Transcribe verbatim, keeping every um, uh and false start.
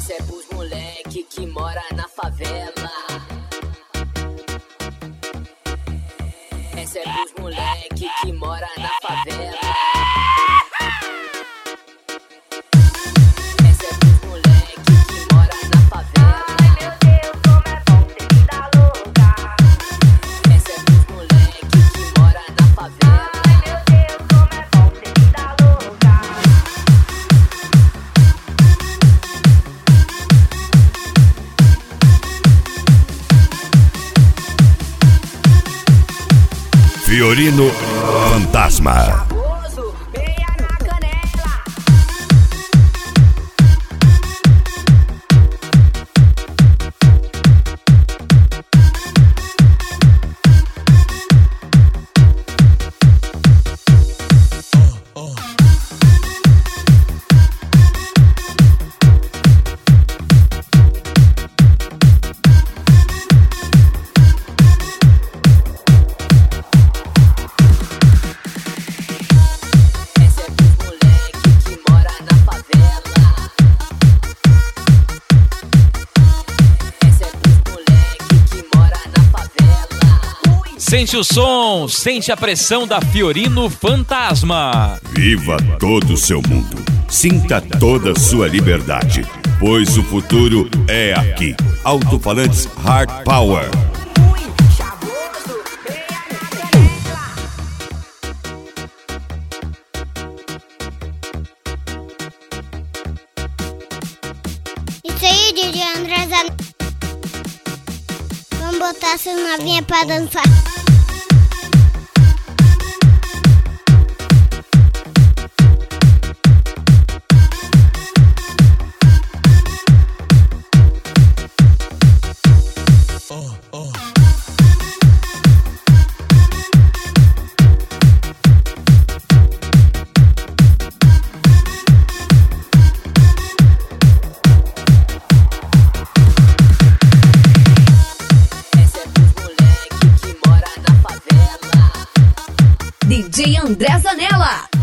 Essa é pros moleque que mora na favela. Essa é pros moleque que mora na favela. Essa é pros moleque que mora na favela. Ai meu Deus, como é bom ter vida louca. Essa é pros moleque que mora na favela. Ai meu Deus, como é bom ter vida louca. Fiorino Fantasma. Chavoso, meia na canela. Essa é pros moleque que mora na favela. Essa é pros moleque que mora na favela. Sente o som, sente a pressão da Fiorino Fantasma. Viva todo o seu mundo. Sinta toda a sua liberdade, pois o futuro é aqui. Alto-falantes Hard Power. Chavoso, meia na canela. Isso aí, D J André Zanella. Vamos botar essas novinhas pra dançar. Essa é pros moleque que mora na favela. D J André Zanella.